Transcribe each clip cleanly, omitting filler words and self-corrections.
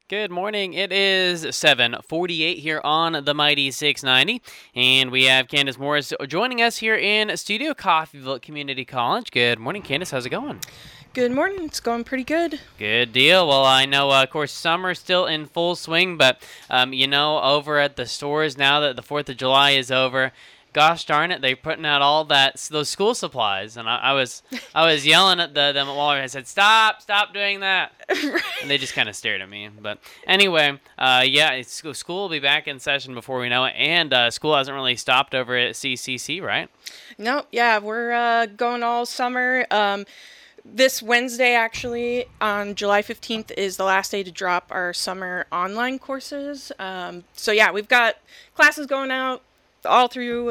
Good morning. It is 7:48 here on the Mighty 690, and we have Candace Morris joining us here in Studio Coffeyville Community College. Good morning, Candace. How's it going? Good morning. It's going pretty good. Good deal. Well, I know, of course, summer's still in full swing, but, over at the stores now that the 4th of July is over, gosh darn it, they're putting out all those school supplies, and I was yelling at them while I said, stop doing that, and they just kind of stared at me. But anyway, school will be back in session before we know it, and school hasn't really stopped over at CCC, right? No, yeah, we're going all summer. This Wednesday, actually, on July 15th, is the last day to drop our summer online courses. We've got classes going out all through,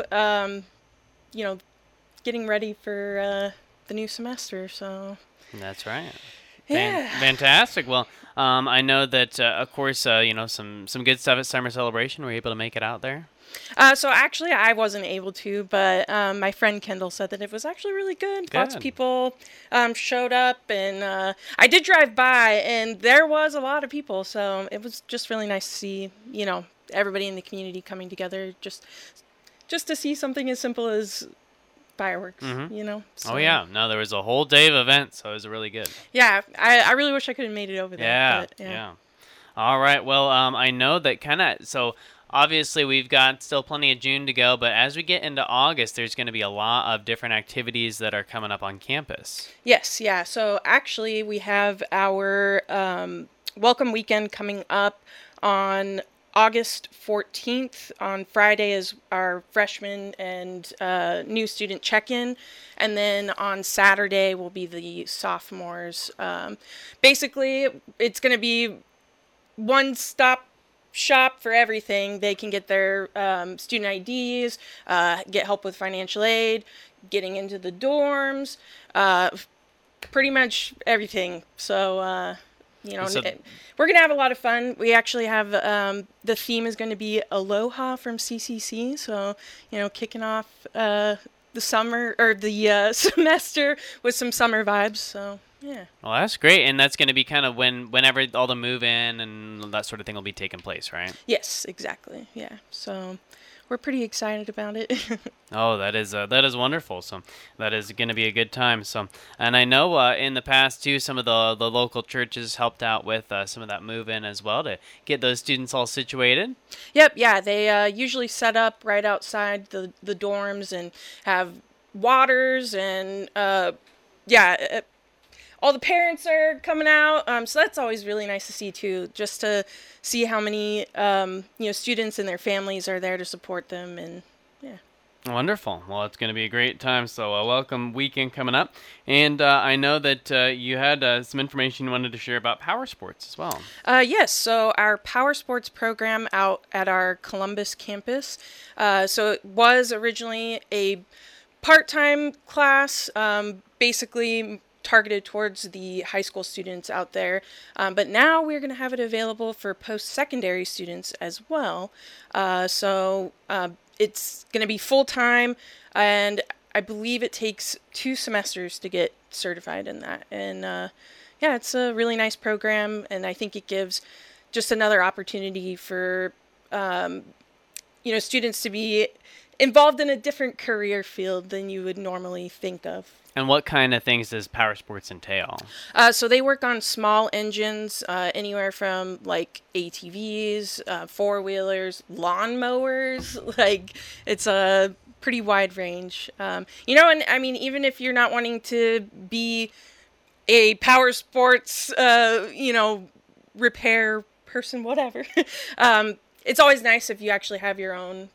getting ready for the new semester. So That's right. Yeah. Fantastic. Well, I know that, of course, some good stuff at Summer Celebration. Were you able to make it out there? So actually, I wasn't able to, but my friend Kendall said that it was actually really good. Lots of people showed up, and I did drive by, and there was a lot of people. So it was just really nice to see, everybody in the community coming together, just to see something as simple as fireworks. Mm-hmm. So, Oh yeah, no, there was a whole day of events, so it was really good. Yeah, I really wish I could have made it over there. Yeah, but, yeah. All right. Well, I know that obviously, we've got still plenty of June to go, but as we get into August, there's going to be a lot of different activities that are coming up on campus. Yes, yeah. So actually, we have our welcome weekend coming up on August 14th. On Friday is our freshman and new student check-in, and then on Saturday will be the sophomores. Basically, it's going to be one-stop shop for everything. They can get their student IDs, get help with financial aid, getting into the dorms, pretty much everything. So, we're going to have a lot of fun. We actually have, the theme is going to be Aloha from CCC. So, kicking off the summer, or the semester with some summer vibes. So, yeah. Well, that's great, and that's going to be kind of whenever all the move-in and that sort of thing will be taking place, right? Yes, exactly. Yeah. So we're pretty excited about it. Oh, that is wonderful. So that is going to be a good time. So, and I know in the past too, some of the local churches helped out with some of that move-in as well to get those students all situated. Yep. Yeah. They usually set up right outside the dorms and have waters and all the parents are coming out, so that's always really nice to see too, just to see how many students and their families are there to support them, and yeah. Wonderful. Well, it's going to be a great time, so a welcome weekend coming up. And I know that you had some information you wanted to share about power sports as well. Yes, so our power sports program out at our Columbus campus, so it was originally a part-time class, basically targeted towards the high school students out there, but now we're going to have it available for post-secondary students as well. So it's going to be full-time, and I believe it takes 2 semesters to get certified in that. And it's a really nice program, and I think it gives just another opportunity for students to be involved in a different career field than you would normally think of. And what kind of things does power sports entail? So they work on small engines, anywhere from like ATVs, four-wheelers, lawnmowers. Like, it's a pretty wide range. And I mean, even if you're not wanting to be a power sports, repair person, whatever, it's always nice if you actually have your own,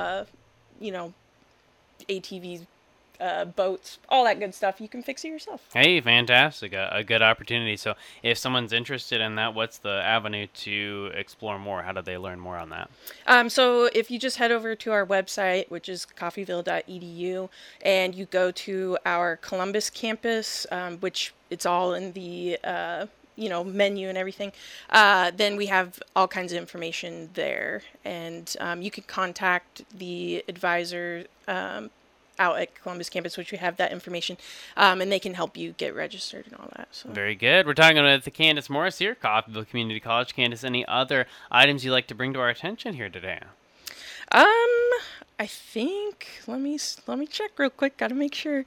ATVs, boats, all that good stuff. You can fix it yourself. Hey, fantastic. A good opportunity. So if someone's interested in that, what's the avenue to explore more? How do they learn more on that? So if you just head over to our website, which is coffeyville.edu, and you go to our Columbus campus, which it's all in the menu and everything, then we have all kinds of information there, and you can contact the advisor out at Columbus campus, which we have that information, and they can help you get registered and all that. So. Very good. We're talking with Candace Morris here, Coffeyville Community College. Candace, any other items you'd like to bring to our attention here today? I think let me check real quick. Got to make sure.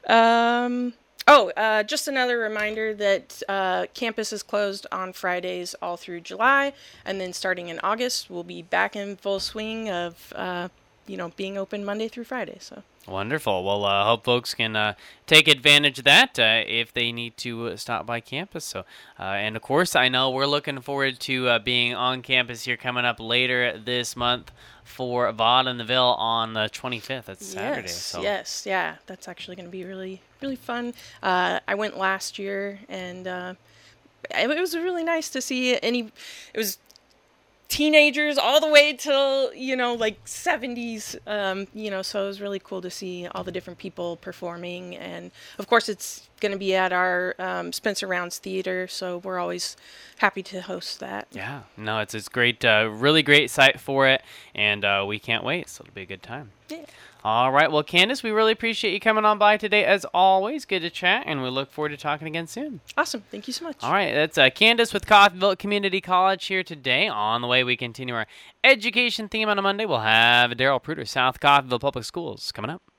Just another reminder that campus is closed on Fridays all through July, and then starting in August, we'll be back in full swing of being open Monday through Friday. So. Wonderful. Well, hope folks can take advantage of that if they need to stop by campus. So, and of course, I know we're looking forward to being on campus here coming up later this month for Vaudeville on the 25th. That's Saturday. Yes, yeah. That's actually going to be really, really fun. I went last year, and it was really nice to see it was teenagers all the way till 70s, so it was really cool to see all the different people performing. And of course it's going to be at our Spencer Rounds Theater, so we're always happy to host that. Yeah, no, it's great, really great site for it, and we can't wait, so it'll be a good time. Yeah. All right, well, Candace, we really appreciate you coming on by today. As always, good to chat, and we look forward to talking again soon. Awesome. Thank you so much. All right, that's Candace with Coffeyville Community College here today. On the way, we continue our education theme on a Monday. We'll have Daryl Pruder, South Coffeyville Public Schools, coming up.